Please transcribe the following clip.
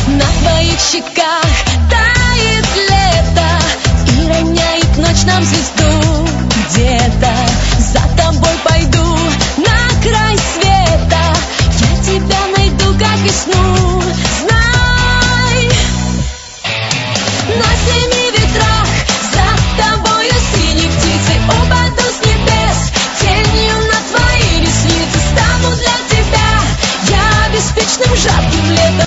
На твоих щеках тает лето и роняет ночь нам звезду. Где-то за тобой пойду на край света, я тебя найду, как весну.